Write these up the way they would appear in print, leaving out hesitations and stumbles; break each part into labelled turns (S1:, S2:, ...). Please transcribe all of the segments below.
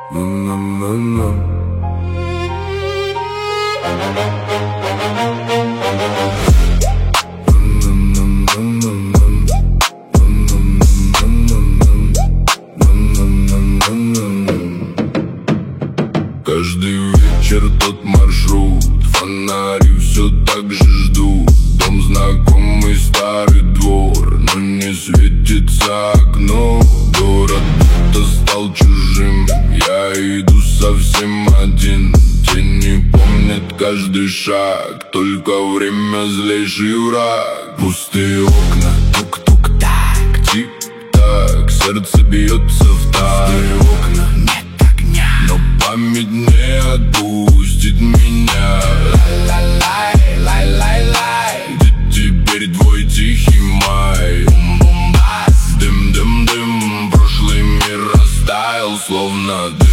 S1: Каждый вечер тот маршрут, фонари все так же ждут. Дом знакомый, старый двор, но не светится окно. Город будто стал чужим, я иду совсем один. Тени помнят каждый шаг, только время злейший враг. Пустые окна, тук-тук-так, тик-так, сердце бьется в такт. Пустые окна, нет огня, но память не отпустит меня. Лай-лай-лай, лай-лай-лай, где теперь твой тихий май? Бум-бум-бас, дым-дым-дым, прошлый мир растаял, словно дым.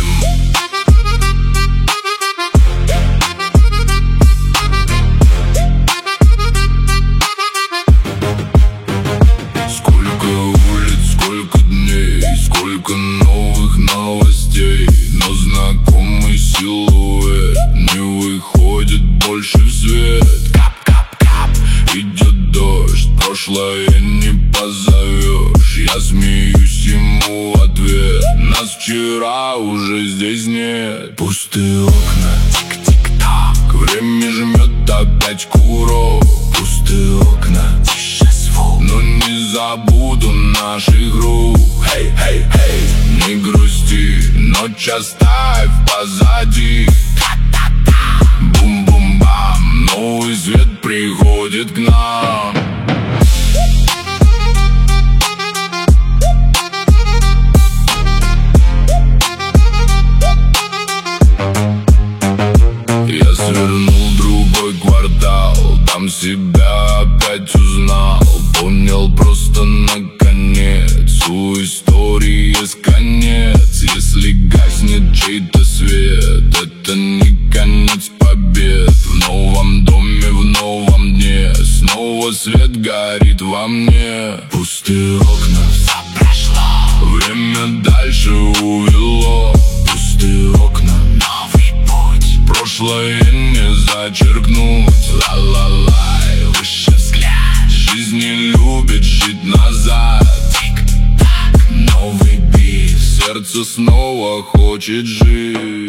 S1: Сколько улиц, сколько дней, сколько новых новостей, но знакомый силуэт не выходит больше в свет. Кап-кап-кап, идет дождь, прошлое не позовешь. Я смеюсь ему в ответ, нас вчера уже здесь нет. Пустые окна, тик-тик-так, время жмет опять курок. Пустые окна, тише звук, но не забуду наших рук. Хей-хей-хей, не грусти, ночь оставь позади. Бум-бум-бам, новый свет приходит к нам. Я свернул в другой квартал, там себя опять узнал. Понял просто наконец, у истории есть конец. Если гаснет чей-то свет, это не конец побед. В новом доме, в новом дне, снова свет горит во мне. Пустые окна, все прошло, время дальше увело. Пустые окна, новый путь, прошлое не зачеркнуть. Ла-ла-лай, выше взгляд, жизнь не любит жить назад. Тик-так, новый бит, сердце снова хочет жить.